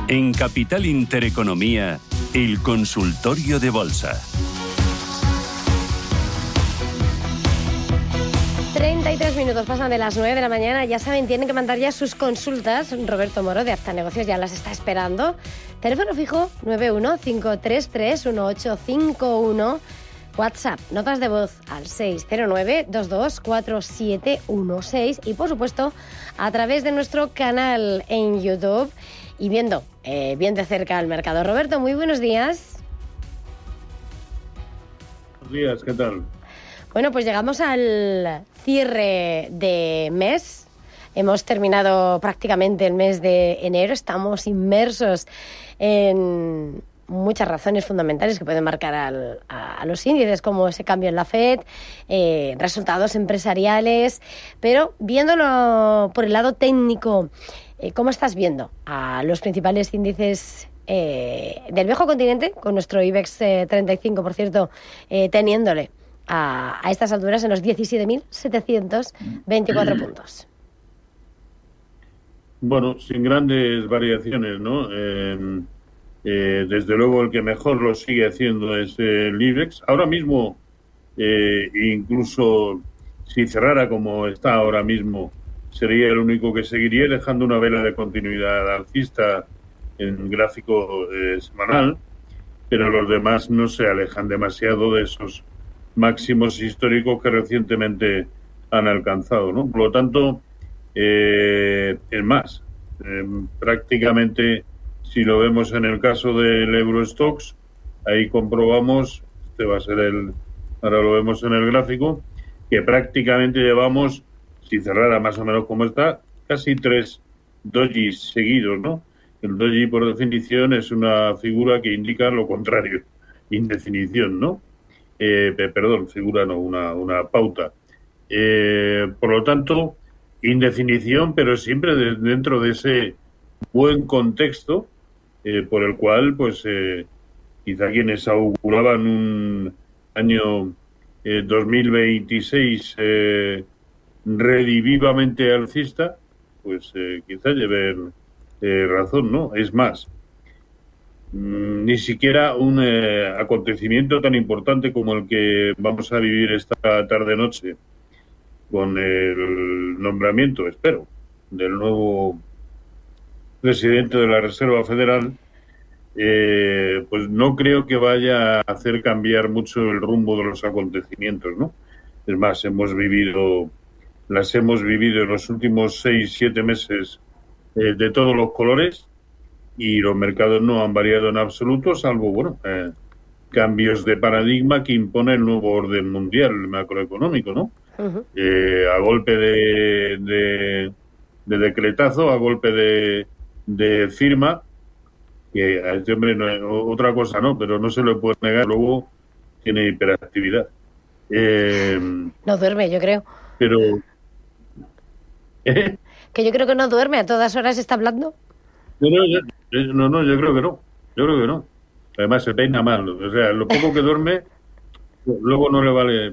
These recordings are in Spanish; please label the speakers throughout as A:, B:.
A: En Capital Intereconomía, el consultorio de bolsa.
B: 33 minutos pasan de las 9 de la mañana. Ya saben, tienen que mandar ya sus consultas. Roberto Moro de Acta Negocios ya las está esperando. Teléfono fijo 915331851. WhatsApp, notas de voz al 609224716. Y por supuesto, a través de nuestro canal en YouTube y viendo bien de cerca el mercado. Roberto, muy buenos días.
C: Buenos días, ¿qué tal?
B: Bueno, pues llegamos al cierre de mes. Hemos terminado prácticamente el mes de enero. Estamos inmersos en muchas razones fundamentales que pueden marcar a los índices, como ese cambio en la FED, resultados empresariales. Pero viéndolo por el lado técnico, ¿cómo estás viendo a los principales índices del viejo continente, con nuestro IBEX 35, por cierto, teniéndole a estas alturas en los 17.724 puntos?
C: Bueno, sin grandes variaciones, ¿no? Desde luego el que mejor lo sigue haciendo es el IBEX. Ahora mismo, incluso si cerrara como está ahora mismo, sería el único que seguiría, dejando una vela de continuidad alcista en gráfico semanal, pero los demás no se alejan demasiado de esos máximos históricos que recientemente han alcanzado, ¿no? Por lo tanto, es más, prácticamente, si lo vemos en el caso del Eurostoxx, ahí comprobamos, ahora lo vemos en el gráfico, que prácticamente llevamos, si cerrara más o menos como está, casi 3 dojis seguidos, ¿no? El doji, por definición, es una figura que indica lo contrario, indefinición, ¿no? Figura no, una pauta. Por lo tanto, indefinición, pero siempre dentro de ese buen contexto por el cual, pues, quizá quienes auguraban un año 2026 redivivamente alcista, pues quizá lleven razón, ¿no? Es más, ni siquiera un acontecimiento tan importante como el que vamos a vivir esta tarde-noche con el nombramiento, espero, del nuevo presidente de la Reserva Federal, pues no creo que vaya a hacer cambiar mucho el rumbo de los acontecimientos, ¿no? Es más, las hemos vivido en los últimos 6-7 meses de todos los colores, y los mercados no han variado en absoluto, salvo, bueno, cambios de paradigma que impone el nuevo orden mundial macroeconómico, ¿no? Uh-huh. A golpe de decretazo, a golpe de firma, que a este hombre otra cosa no, pero no se le puede negar, luego tiene hiperactividad.
B: No duerme, yo creo.
C: Pero...
B: Que yo creo que no duerme, a todas horas está hablando.
C: No, yo creo que no. Yo creo que no. Además se peina mal. O sea, lo poco que duerme, luego no le vale.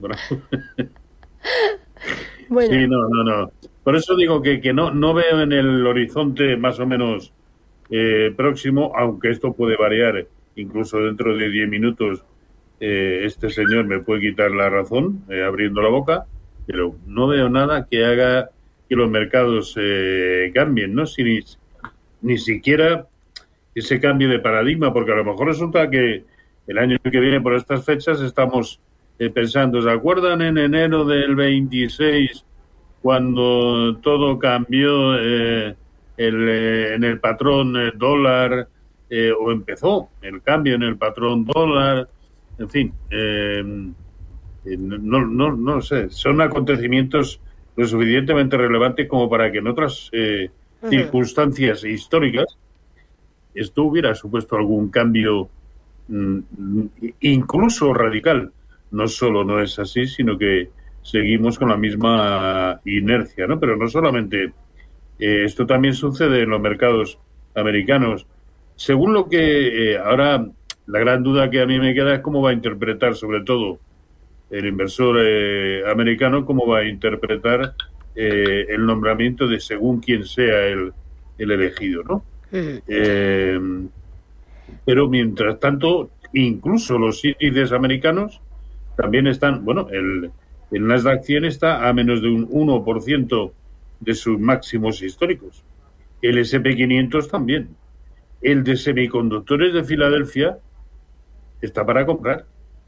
B: Bueno.
C: Sí, no. Por eso digo que no veo en el horizonte más o menos próximo, aunque esto puede variar. Incluso dentro de 10 minutos este señor me puede quitar la razón abriendo la boca, pero no veo nada que haga que los mercados cambien, ¿no? Ni siquiera ese cambio de paradigma, porque a lo mejor resulta que el año que viene por estas fechas estamos pensando, ¿se acuerdan en enero del 26 cuando todo cambió en el patrón dólar, o empezó el cambio en el patrón dólar? En fin, no sé, son acontecimientos lo suficientemente relevantes como para que en otras circunstancias históricas esto hubiera supuesto algún cambio incluso radical. No solo no es así, sino que seguimos con la misma inercia, ¿no? Pero no solamente esto también sucede en los mercados americanos. Según lo que ahora la gran duda que a mí me queda es cómo va a interpretar, sobre todo el inversor americano, cómo va a interpretar el nombramiento de según quién sea el elegido, ¿no? Pero mientras tanto, incluso los índices americanos también están, bueno, el Nasdaq 100 está a menos de un 1% de sus máximos históricos. El S&P 500 también. El de semiconductores de Filadelfia está para comprar.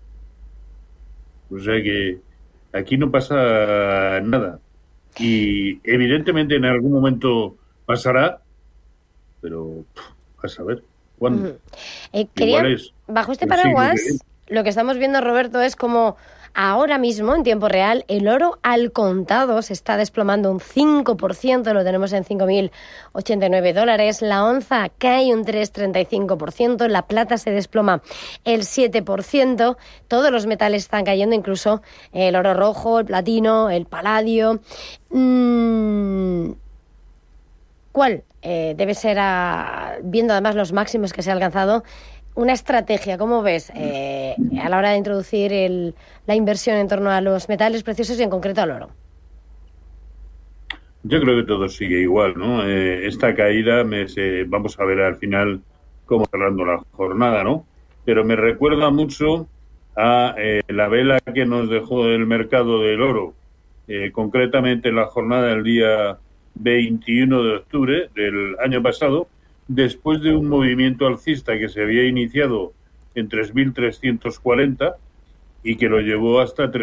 C: O sea que aquí no pasa nada. Y evidentemente en algún momento pasará, pero a saber cuándo.
B: Bajo este paraguas, lo que estamos viendo, Roberto, es como ahora mismo, en tiempo real, el oro al contado se está desplomando un 5%, lo tenemos en $5.089. La onza cae un 3,35%, la plata se desploma el 7%, todos los metales están cayendo, incluso el oro rojo, el platino, el paladio. ¿Cuál debe ser, viendo además los máximos que se ha alcanzado, una estrategia? ¿Cómo ves a la hora de introducir la inversión en torno a los metales preciosos y en concreto al oro?
C: Yo creo que todo sigue igual, ¿no? Esta caída, vamos a ver al final cómo cerrando la jornada, ¿no? Pero me recuerda mucho a la vela que nos dejó el mercado del oro, concretamente en la jornada del día 21 de octubre del año pasado, después de un movimiento alcista que se había iniciado en 3.340 y que lo llevó hasta a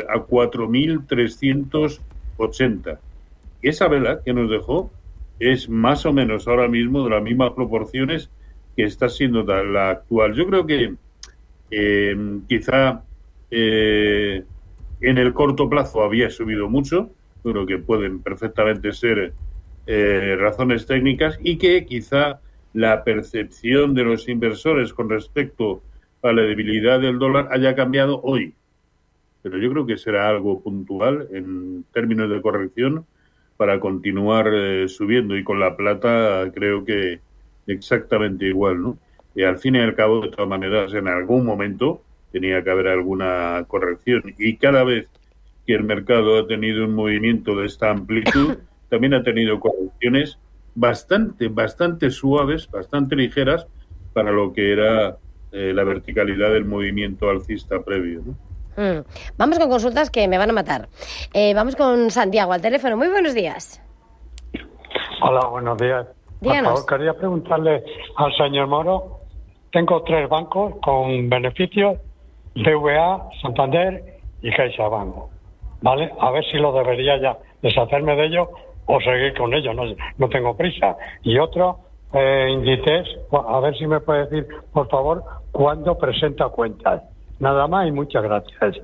C: 4.380. Esa vela que nos dejó es más o menos ahora mismo de las mismas proporciones que está siendo la actual. Yo creo que quizá en el corto plazo había subido mucho, pero que pueden perfectamente ser razones técnicas, y que quizá la percepción de los inversores con respecto a la debilidad del dólar haya cambiado hoy. Pero yo creo que será algo puntual en términos de corrección para continuar subiendo, y con la plata creo que exactamente igual, ¿no? Y al fin y al cabo, de todas maneras, en algún momento tenía que haber alguna corrección, y cada vez que el mercado ha tenido un movimiento de esta amplitud, también ha tenido correcciones bastante suaves, bastante ligeras para lo que era la verticalidad del movimiento alcista previo, ¿no?
B: Vamos con consultas que me van a matar. Vamos con Santiago al teléfono. Muy buenos días.
D: Hola, buenos días.
B: Díganos.
D: Por favor, quería preguntarle al señor Moro. Tengo 3 bancos con beneficios: BVA, Santander y CaixaBank. ¿Vale? A ver si lo debería ya deshacerme de ellos o seguir con ellos. No tengo prisa. Y otro, Inditex, a ver si me puede decir, por favor, cuándo presenta cuentas. Nada más y muchas gracias.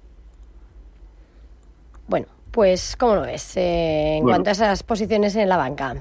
B: Bueno, pues, ¿cómo lo ves en cuanto a esas posiciones en la banca?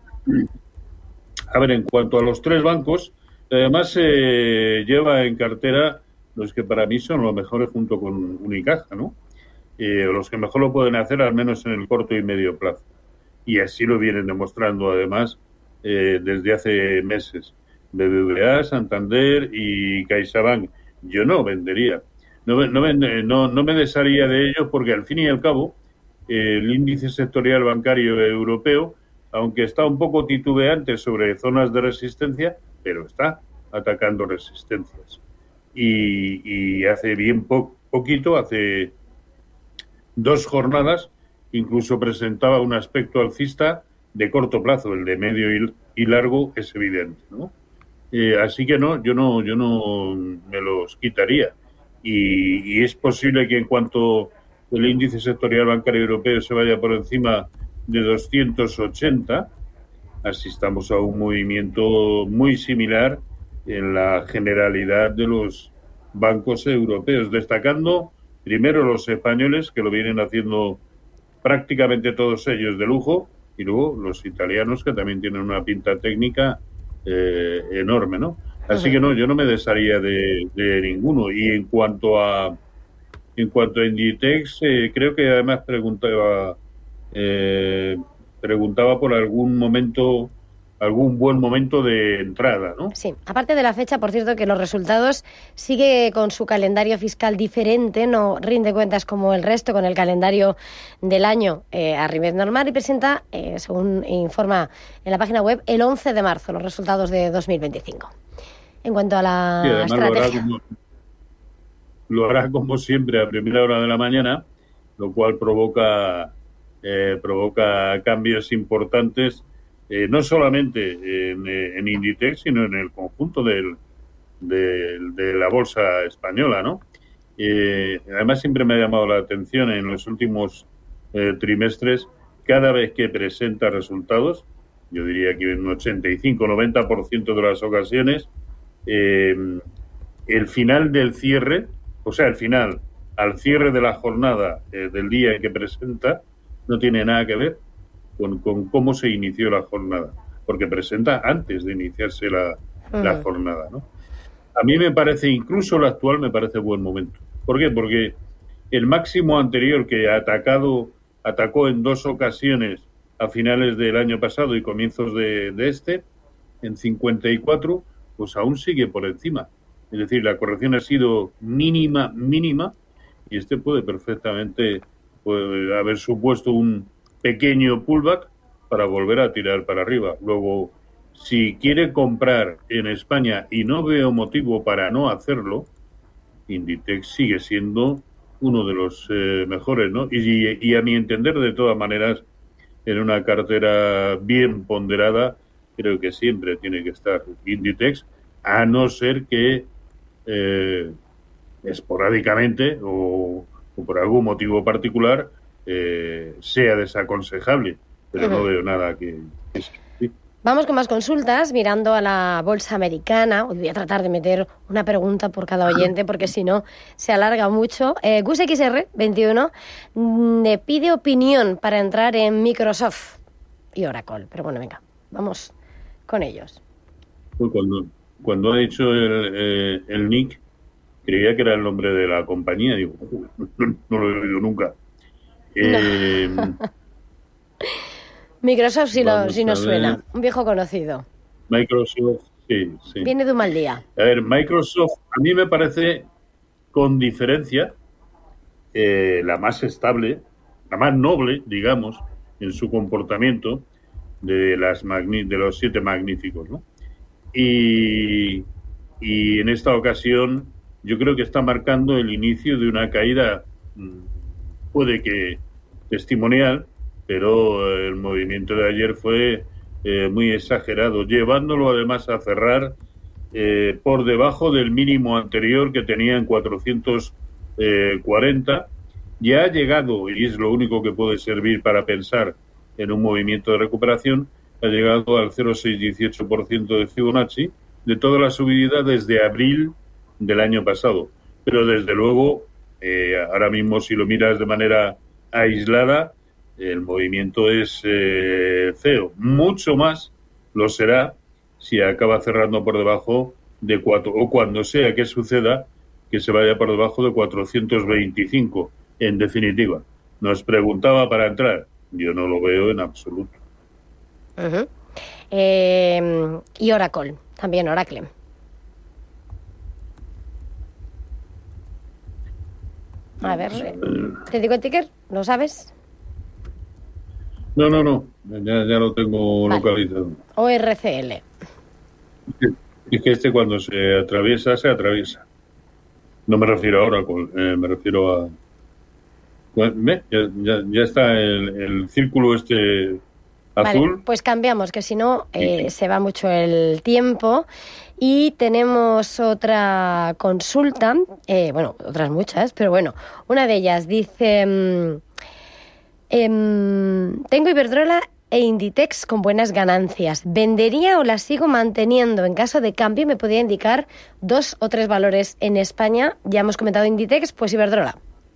C: A ver, en cuanto a los 3 bancos, además lleva en cartera los que para mí son los mejores junto con Unicaja, ¿no? Los que mejor lo pueden hacer, al menos en el corto y medio plazo. Y así lo vienen demostrando, además, desde hace meses. BBVA, Santander y CaixaBank. Yo no vendería. No me desharía de ellos, porque al fin y al cabo el índice sectorial bancario europeo, aunque está un poco titubeante sobre zonas de resistencia, pero está atacando resistencias. Y hace bien poquito, hace 2 jornadas, incluso presentaba un aspecto alcista de corto plazo. El de medio y largo es evidente, ¿no? Así que yo no me los quitaría. Y es posible que en cuanto el índice sectorial bancario europeo se vaya por encima de 280, asistamos a un movimiento muy similar en la generalidad de los bancos europeos, destacando primero los españoles, que lo vienen haciendo prácticamente todos ellos de lujo, y luego los italianos, que también tienen una pinta técnica enorme, ¿no? Así que yo no me desharía de ninguno. Y en cuanto a Inditex, creo que además preguntaba por algún momento algún buen momento de entrada, ¿no?
B: Sí, aparte de la fecha, por cierto, que los resultados sigue con su calendario fiscal diferente, no rinde cuentas como el resto con el calendario del año a nivel normal y presenta, según informa en la página web, el 11 de marzo los resultados de 2025. En cuanto a la estrategia...
C: Lo hará como siempre a primera hora de la mañana, lo cual provoca cambios importantes, no solamente en Inditex, sino en el conjunto de la bolsa española, ¿no? Además, siempre me ha llamado la atención en los últimos trimestres, cada vez que presenta resultados, yo diría que en un 85-90% de las ocasiones, el final del cierre, o sea, al cierre de la jornada del día en que presenta, no tiene nada que ver con cómo se inició la jornada, porque presenta antes de iniciarse la jornada, ¿no? A mí me parece, incluso la actual, me parece buen momento. ¿Por qué? Porque el máximo anterior que atacó en 2 ocasiones a finales del año pasado y comienzos de este, en 54, pues aún sigue por encima. Es decir, la corrección ha sido mínima, y este puede perfectamente haber supuesto un pequeño pullback para volver a tirar para arriba. Luego, si quiere comprar en España, y no veo motivo para no hacerlo, Inditex sigue siendo uno de los mejores, ¿no? Y a mi entender, de todas maneras, en una cartera bien ponderada, creo que siempre tiene que estar Inditex, a no ser que esporádicamente o por algún motivo particular sea desaconsejable, pero no veo nada que sí.
B: Vamos con más consultas, mirando a la bolsa americana. Hoy voy a tratar de meter una pregunta por cada oyente, porque si no se alarga mucho. GusXR21 le pide opinión para entrar en Microsoft y Oracle. Pero bueno, venga, vamos con ellos.
C: Cuando ha dicho el nick, creía que era el nombre de la compañía. Digo, no lo he oído nunca.
B: No. Microsoft sí nos suena, un viejo conocido.
C: Microsoft, sí.
B: Viene de un mal día.
C: A ver, Microsoft, a mí me parece, con diferencia, la más estable, la más noble, digamos, en su comportamiento de los 7 magníficos, ¿no? Y en esta ocasión yo creo que está marcando el inicio de una caída, puede que testimonial, pero el movimiento de ayer fue muy exagerado, llevándolo además a cerrar por debajo del mínimo anterior que tenía en 440. Ya ha llegado, y es lo único que puede servir para pensar en un movimiento de recuperación, ha llegado al 0,618% de Fibonacci de toda la subida desde abril del año pasado. Pero desde luego, ahora mismo si lo miras de manera aislada, el movimiento es feo. Mucho más lo será si acaba cerrando por debajo de 4, o cuando sea que suceda, que se vaya por debajo de 425. En definitiva, nos preguntaba para entrar. Yo no lo veo en absoluto.
B: Uh-huh. Y Oracle, también Oracle. A ver, ¿te digo el ticker? ¿Lo sabes?
C: No. Ya lo tengo localizado.
B: ORCL.
C: Es que cuando se atraviesa. No me refiero a Oracle, me refiero a... Ya está el círculo azul.
B: Vale, pues cambiamos, que si no se va mucho el tiempo. Y tenemos otra consulta, otras muchas, pero bueno, una de ellas dice... tengo Iberdrola e Inditex con buenas ganancias. ¿Vendería o las sigo manteniendo? En caso de cambio, ¿me podría indicar 2 o 3 valores en España? Ya hemos comentado Inditex, pues Iberdrola.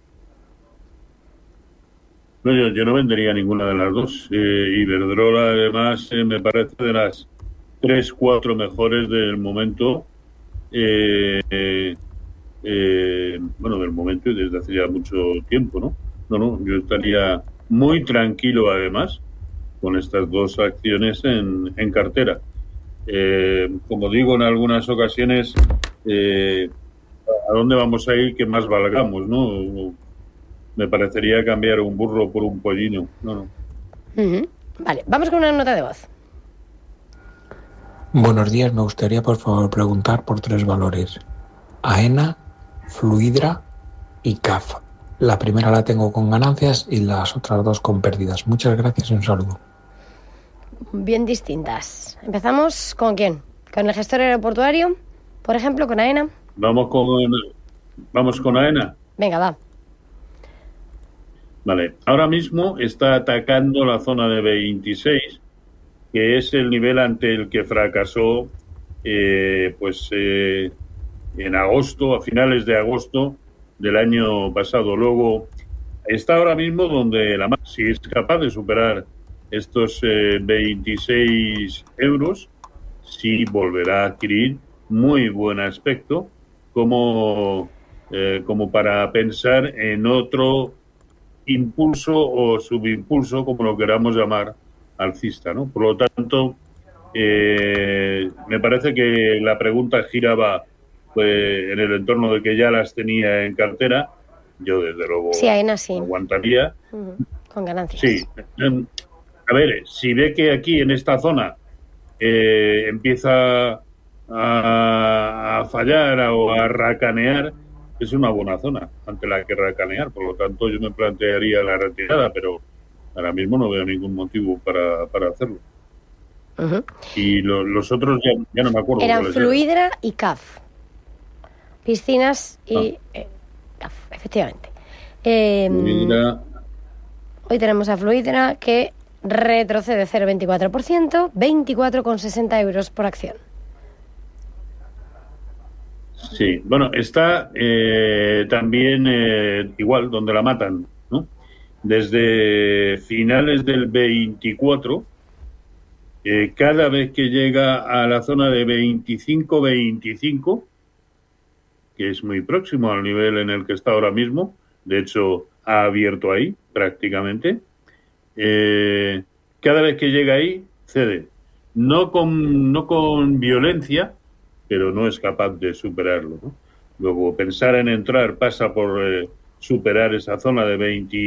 C: No, yo no vendería ninguna de las dos. Iberdrola, además, me parece de las 3-4 mejores del momento. Del momento y desde hace ya mucho tiempo, ¿no? No, yo estaría muy tranquilo, además, con estas dos acciones en cartera. Como digo en algunas ocasiones, ¿a dónde vamos a ir que más valgamos, no? Me parecería cambiar un burro por un pollino. No.
B: Vale, vamos con una nota de voz.
E: Buenos días, me gustaría por favor preguntar por 3 valores: AENA, Fluidra y CAF. La primera la tengo con ganancias y las otras 2 con pérdidas. Muchas gracias y un saludo.
B: Bien distintas. ¿Empezamos con quién? ¿Con el gestor aeroportuario? Por ejemplo, con AENA.
C: Vamos con AENA.
B: Venga, va.
C: Vale, ahora mismo está atacando la zona de 26, que es el nivel ante el que fracasó en agosto, a finales de agosto del año pasado. Luego está ahora mismo donde si es capaz de superar estos 26 euros, sí volverá a adquirir muy buen aspecto como para pensar en otro impulso o subimpulso, como lo queramos llamar, alcista, ¿no? Por lo tanto, me parece que la pregunta giraba en el entorno de que ya las tenía en cartera. Yo, desde luego,
B: sí, AENA, sí.
C: Aguantaría.
B: Con ganancias.
C: Sí. A ver, si ve que aquí, en esta zona, empieza a fallar o a racanear, es una buena zona ante la que racanear. Por lo tanto, yo me plantearía la retirada, pero ahora mismo no veo ningún motivo para hacerlo. Y los otros ya no me acuerdo.
B: Eran Fluidra y CAF. Piscinas y CAF, efectivamente. Hoy tenemos a Fluidra que retrocede 0,24%, 24,60 euros por acción.
C: Sí, bueno, está también igual, donde la matan, ¿no? Desde finales del 24, cada vez que llega a la zona de 25, que es muy próximo al nivel en el que está ahora mismo, de hecho ha abierto ahí prácticamente, cada vez que llega ahí cede, no con violencia, pero no es capaz de superarlo, ¿no? Luego, pensar en entrar pasa por superar esa zona de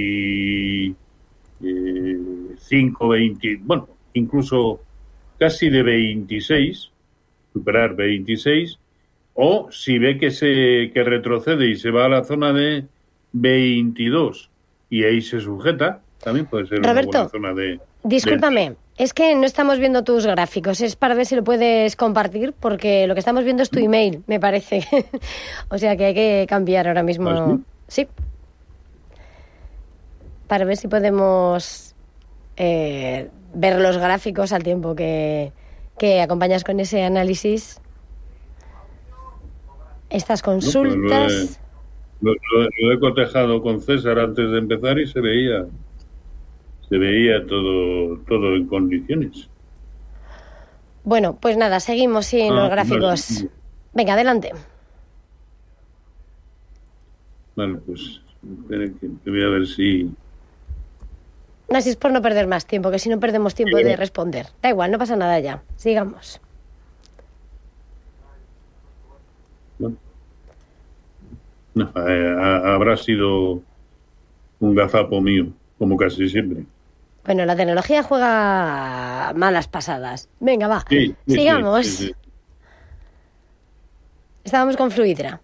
C: 25, 20, bueno, incluso casi de 26, superar 26, o si ve que retrocede y se va a la zona de 22 y ahí se sujeta, también puede ser
B: Roberto,
C: una buena zona de...
B: Discúlpame, es que no estamos viendo tus gráficos, es para ver si lo puedes compartir, porque lo que estamos viendo es tu email, me parece. O sea que hay que cambiar ahora mismo.
C: ¿Ah,
B: sí? Para ver si podemos ver los gráficos al tiempo que acompañas con ese análisis. Estas consultas...
C: Lo he cotejado con César antes de empezar y se veía todo en condiciones.
B: Bueno, pues nada, seguimos sin los gráficos.
C: Vale.
B: Venga, adelante.
C: Vale, pues espera que voy a ver si...
B: No, si es por no perder más tiempo, que si no perdemos tiempo de responder. Da igual, no pasa nada ya. Sigamos.
C: Bueno. No, habrá sido un gazapo mío, como casi siempre.
B: Bueno, la tecnología juega malas pasadas. Venga, va.
C: Sí,
B: sigamos.
C: Sí.
B: Estábamos con Fluidra.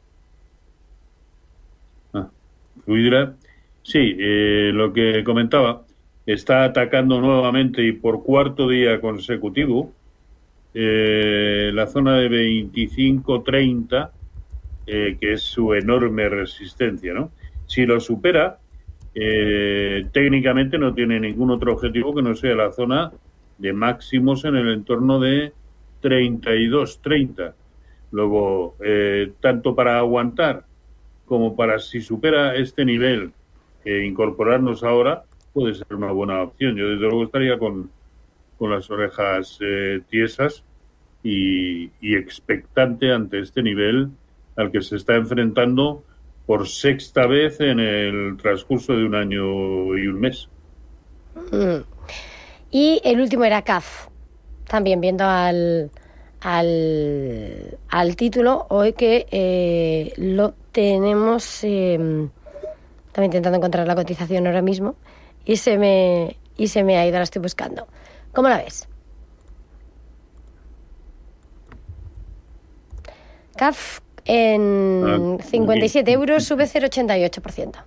C: Fluidra, sí, lo que comentaba, está atacando nuevamente y por cuarto día consecutivo la zona de 25-30, que es su enorme resistencia, ¿no? Si lo supera, técnicamente no tiene ningún otro objetivo que no sea la zona de máximos en el entorno de 32-30. Luego, tanto para aguantar como para, si supera este nivel, incorporarnos ahora, puede ser una buena opción. Yo, desde luego, estaría con las orejas tiesas y expectante ante este nivel al que se está enfrentando por sexta vez en el transcurso de un año y un mes.
B: Y el último era CAF, también viendo al título, hoy que lo tenemos, estaba intentando encontrar la cotización ahora mismo y se me ha ido, la estoy buscando. ¿Cómo la ves? CAF en 57 euros sube 0,88%.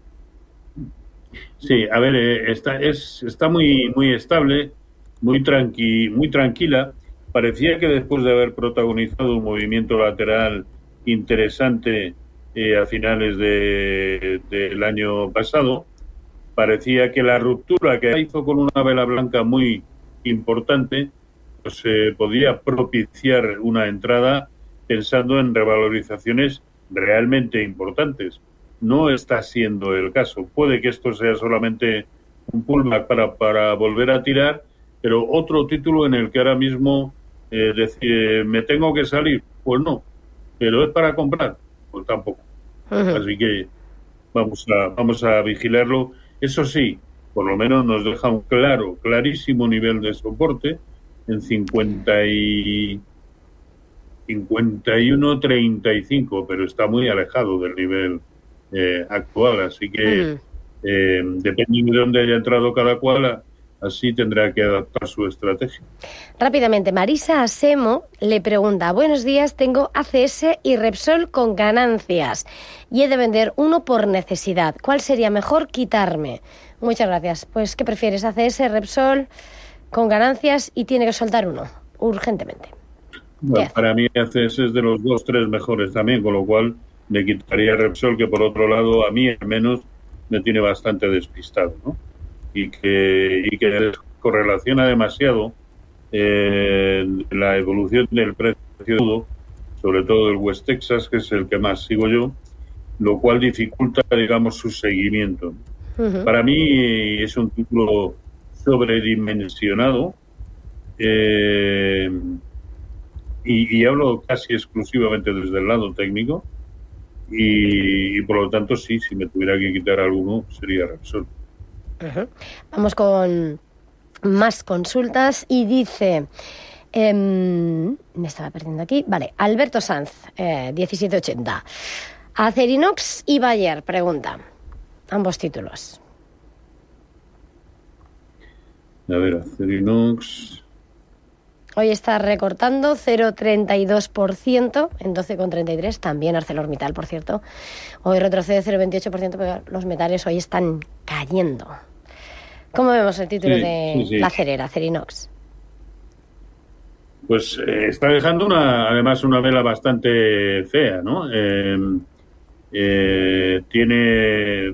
C: Sí, a ver, está muy estable, muy tranquila. Parecía que después de haber protagonizado un movimiento lateral interesante a finales del año pasado, parecía que la ruptura que hizo con una vela blanca muy importante, pues podía propiciar una entrada pensando en revalorizaciones realmente importantes. No está siendo el caso. Puede que esto sea solamente un pullback para volver a tirar, pero otro título en el que ahora mismo decir, ¿me tengo que salir? Pues no. ¿Pero es para comprar? Pues tampoco. Así que vamos a vigilarlo. Eso sí, por lo menos nos deja un clarísimo nivel de soporte en 51.35, pero está muy alejado del nivel actual, así que dependiendo de dónde haya entrado cada cual, así tendrá que adaptar su estrategia.
B: Rápidamente, Marisa Asemo le pregunta: buenos días, tengo ACS y Repsol con ganancias y he de vender uno por necesidad. ¿Cuál sería mejor quitarme? Muchas gracias. Pues, ¿qué prefieres? ACS, Repsol con ganancias y tiene que soltar uno urgentemente.
C: Bueno, para mí ACS es de los 2-3 mejores también, con lo cual me quitaría Repsol, que por otro lado a mí al menos me tiene bastante despistado, ¿no? Y que correlaciona demasiado la evolución del precio, sobre todo del West Texas, que es el que más sigo yo, lo cual dificulta, digamos, su seguimiento. Para mí es un título sobredimensionado, y hablo casi exclusivamente desde el lado técnico, y por lo tanto sí, si me tuviera que quitar alguno sería Repsol.
B: Vamos con más consultas y dice, me estaba perdiendo aquí, vale, Alberto Sanz, 1780, Acerinox y Bayer, pregunta, ambos títulos.
C: A ver, Acerinox.
B: Hoy está recortando 0,32% en 12,33. También ArcelorMittal, por cierto. Hoy retrocede 0,28%, pero los metales hoy están cayendo. ¿Cómo vemos el título de la acerera, Acerinox?
C: Pues está dejando además una vela bastante fea, ¿no? Tiene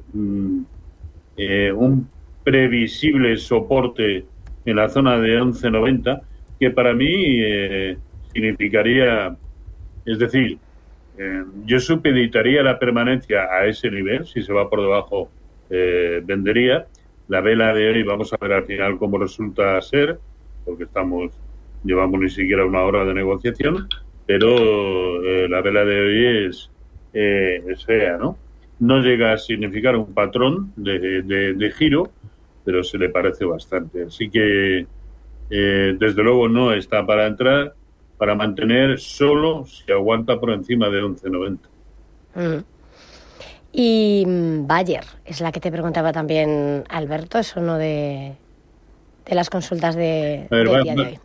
C: un previsible soporte en la zona de 11,90, que para mí significaría, es decir, yo supeditaría la permanencia a ese nivel. Si se va por debajo, vendería. La vela de hoy vamos a ver al final cómo resulta ser, porque llevamos ni siquiera una hora de negociación, pero la vela de hoy es fea, ¿no? No llega a significar un patrón de giro, pero se le parece bastante. Así que desde luego no está para entrar, para mantener solo si aguanta por encima de 11,90.
B: Y Bayer, es la que te preguntaba también Alberto, es uno de las consultas del día de hoy.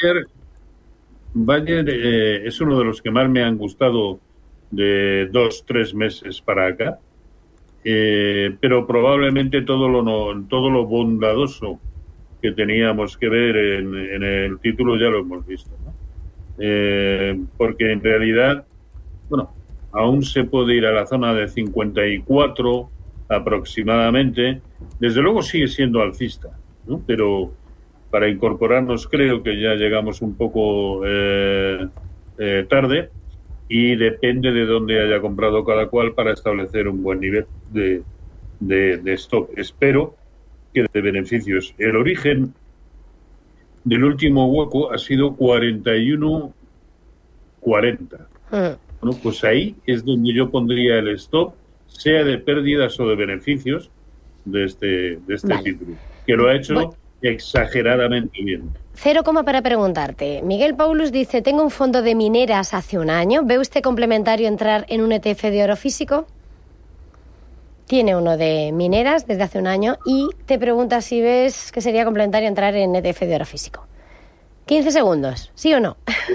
C: Bayer es uno de los que más me han gustado de 2-3 meses para acá, pero probablemente todo lo bondadoso que teníamos que ver en el título ya lo hemos visto, ¿no? Porque en realidad, bueno, aún se puede ir a la zona de 54 aproximadamente. Desde luego sigue siendo alcista, ¿no? Pero para incorporarnos creo que ya llegamos un poco tarde, y depende de dónde haya comprado cada cual para establecer un buen nivel de stop. Espero que de beneficios. El origen del último hueco ha sido 41.40. Bueno, pues ahí es donde yo pondría el stop, sea de pérdidas o de beneficios de este título, que lo ha hecho exageradamente bien.
B: 0, para preguntarte. Miguel Paulus dice, tengo un fondo de mineras hace un año. ¿Ve usted complementario entrar en un ETF de oro físico? Tiene uno de mineras desde hace un año y te pregunta si ves que sería complementario entrar en ETF de oro físico. 15 segundos, ¿sí o no?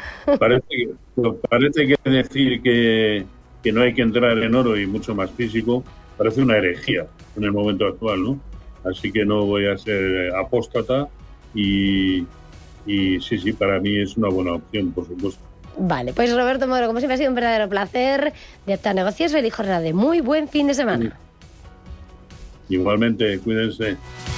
C: Parece que decir que no hay que entrar en oro y mucho más físico parece una herejía en el momento actual, ¿no? Así que no voy a ser apóstata y sí, para mí es una buena opción, por supuesto.
B: Vale, pues Roberto Moro, como siempre ha sido un verdadero placer de Apta Negocios. Feliz jornada de muy buen fin de semana.
C: Igualmente, cuídense.